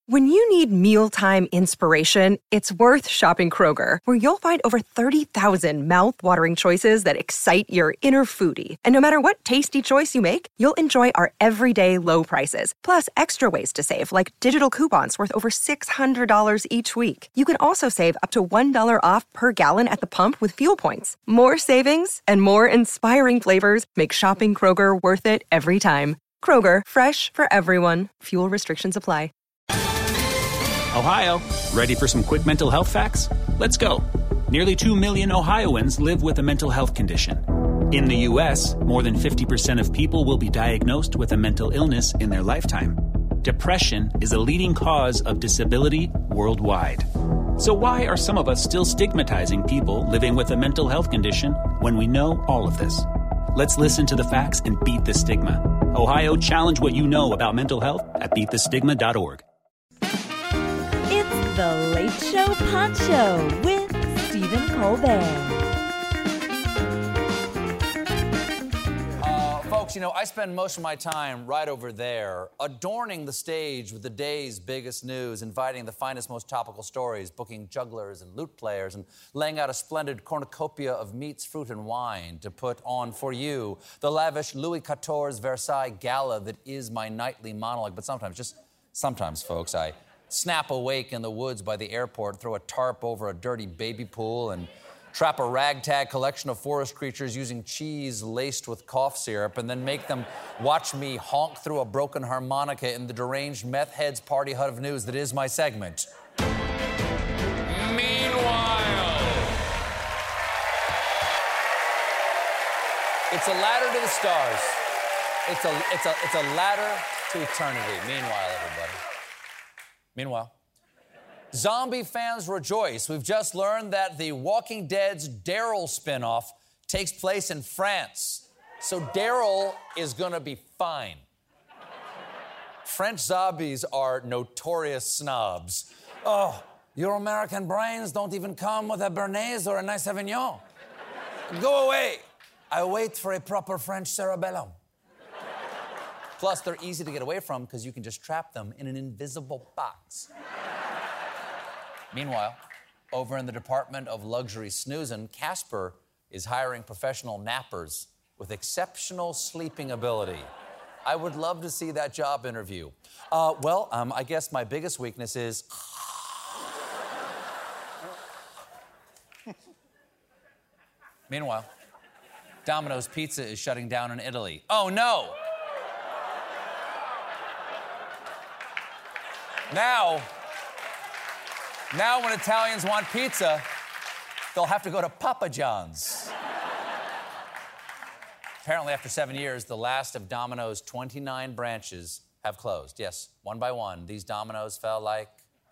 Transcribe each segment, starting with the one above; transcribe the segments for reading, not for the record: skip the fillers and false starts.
When you need mealtime inspiration, it's worth shopping Kroger, where you'll find over 30,000 mouth-watering choices that excite your inner foodie. And no matter what tasty choice you make, you'll enjoy our everyday low prices, plus extra ways to save, like digital coupons worth over $600 each week. You can also save up to $1 off per gallon at the pump with fuel points. More savings and more inspiring flavors make shopping Kroger worth it every time. Kroger, fresh for everyone. Fuel restrictions apply. Ohio, ready for some quick mental health facts? Let's go. Nearly 2 million Ohioans live with a mental health condition. In the U.S., more than 50% of people will be diagnosed with a mental illness in their lifetime. Depression is a leading cause of disability worldwide. So why are some of us still stigmatizing people living with a mental health condition when we know all of this? Let's listen to the facts and beat the stigma. Ohio, challenge what you know about mental health at beatthestigma.org. The Late Show Pod Show with Stephen Colbert. Folks, you know, I spend most of my time right over there, adorning the stage with the day's biggest news, inviting the finest, most topical stories, booking jugglers and lute players, and laying out a splendid cornucopia of meats, fruit, and wine to put on for you the lavish Louis XIV Versailles gala that is my nightly monologue. But sometimes, just sometimes, folks, I snap awake in the woods by the airport, throw a tarp over a dirty baby pool, and trap a ragtag collection of forest creatures using cheese laced with cough syrup, and then make them watch me honk through a broken harmonica in the deranged meth heads party hut of news that is my segment. Meanwhile, it's a ladder to the stars. It's a ladder to eternity. Meanwhile, everybody. Meanwhile, zombie fans rejoice. We've just learned that The Walking Dead's Daryl spinoff takes place in France. So Daryl is gonna be fine. French zombies are notorious snobs. Oh, your American brains don't even come with a Bernays or a nice Sauvignon. Go away. I wait for a proper French cerebellum. Plus, they're easy to get away from because you can just trap them in an invisible box. Meanwhile, over in the Department of Luxury Snoozin', Casper is hiring professional nappers with exceptional sleeping ability. I would love to see that job interview. I guess my biggest weakness is... Meanwhile, Domino's Pizza is shutting down in Italy. Oh, no! Now when Italians want pizza, they'll have to go to Papa John's. Apparently, after 7 years, the last of Domino's 29 branches have closed. Yes, one by one, these dominoes fell like...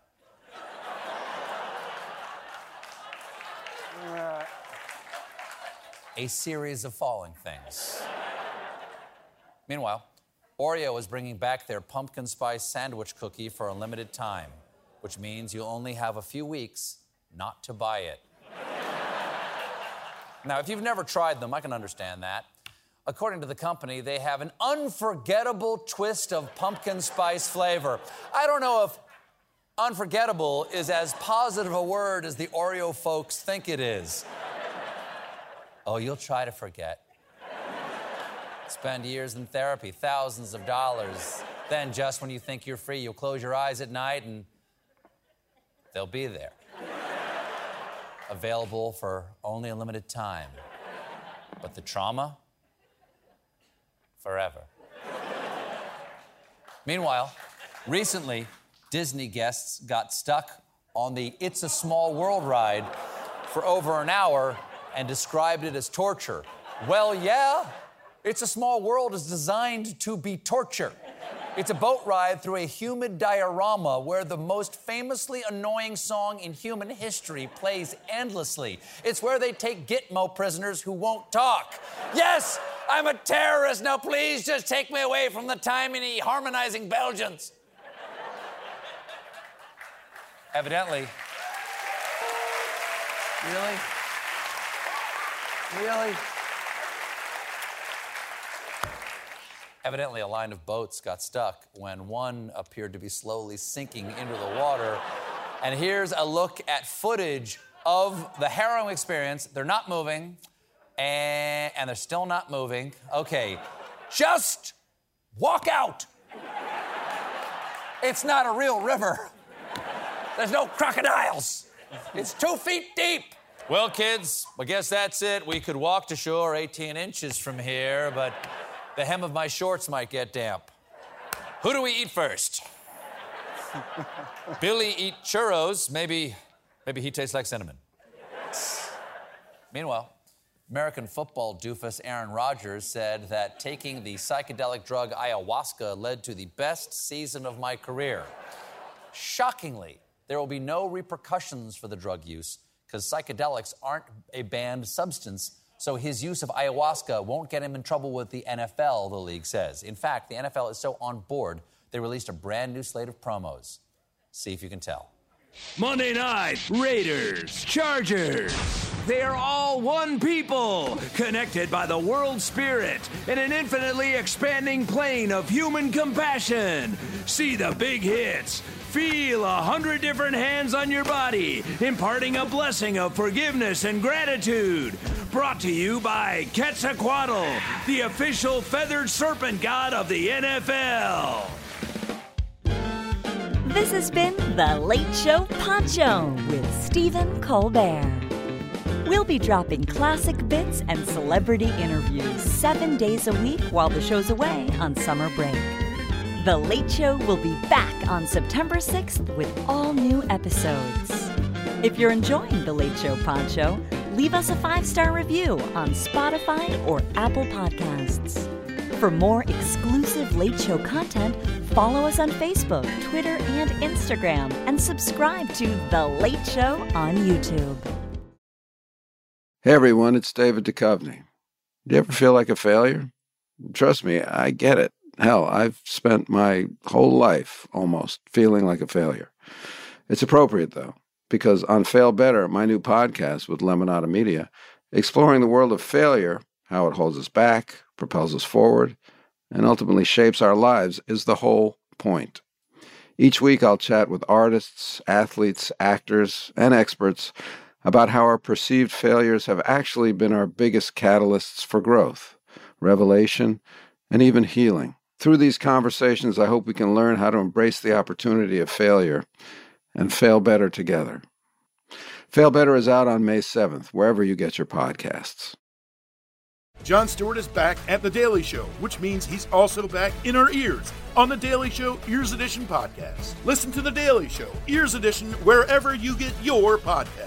a series of falling things. Meanwhile, Oreo is bringing back their pumpkin spice sandwich cookie for a limited time, which means you'll only have a few weeks not to buy it. Now, if you've never tried them, I can understand that. According to the company, they have an unforgettable twist of pumpkin spice flavor. I don't know if unforgettable is as positive a word as the Oreo folks think it is. Oh, you'll try to forget. Spend years in therapy, thousands of dollars. Then just when you think you're free, you'll close your eyes at night and they'll be there. Available for only a limited time. But the trauma, forever. Meanwhile, recently, Disney guests got stuck on the It's a Small World ride for over an hour and described it as torture. Well, yeah. It's a Small World is designed to be torture. It's a boat ride through a humid diorama where the most famously annoying song in human history plays endlessly. It's where they take Gitmo prisoners who won't talk. Yes, I'm a terrorist. Now please just take me away from the tiny harmonizing Belgians. Evidently. Really? Really? Evidently, a line of boats got stuck when one appeared to be slowly sinking into the water. And here's a look at footage of the harrowing experience. They're not moving, and they're still not moving. Okay, just walk out. It's not a real river. There's no crocodiles. It's 2 feet deep. Well, kids, I guess that's it. We could walk to shore 18 inches from here, but the hem of my shorts might get damp. Who do we eat first? Billy eat churros. Maybe he tastes like cinnamon. Meanwhile, American football doofus Aaron Rodgers said that taking the psychedelic drug ayahuasca led to the best season of my career. Shockingly, there will be no repercussions for the drug use because psychedelics aren't a banned substance, so his use of ayahuasca won't get him in trouble with the NFL, the league says. In fact, the NFL is so on board, they released a brand new slate of promos. See if you can tell. Monday night, Raiders, Chargers. They are all one people, connected by the world spirit in an infinitely expanding plane of human compassion. See the big hits. Feel 100 different hands on your body, imparting a blessing of forgiveness and gratitude. Brought to you by Quetzalcoatl, the official feathered serpent god of the NFL. This has been The Late Show Poncho with Stephen Colbert. We'll be dropping classic bits and celebrity interviews 7 days a week while the show's away on summer break. The Late Show will be back on September 6th with all new episodes. If you're enjoying The Late Show Poncho, leave us a 5-star review on Spotify or Apple Podcasts. For more exclusive Late Show content, follow us on Facebook, Twitter, and Instagram, and subscribe to The Late Show on YouTube. Hey everyone, it's David Duchovny. Do you ever feel like a failure? Trust me, I get it. Hell, I've spent my whole life almost feeling like a failure. It's appropriate, though, because on Fail Better, my new podcast with Lemonada Media, exploring the world of failure, how it holds us back, propels us forward, and ultimately shapes our lives is the whole point. Each week I'll chat with artists, athletes, actors, and experts about how our perceived failures have actually been our biggest catalysts for growth, revelation, and even healing. Through these conversations, I hope we can learn how to embrace the opportunity of failure and fail better together. Fail Better is out on May 7th, wherever you get your podcasts. Jon Stewart is back at The Daily Show, which means he's also back in our ears on The Daily Show Ears Edition podcast. Listen to The Daily Show Ears Edition wherever you get your podcasts.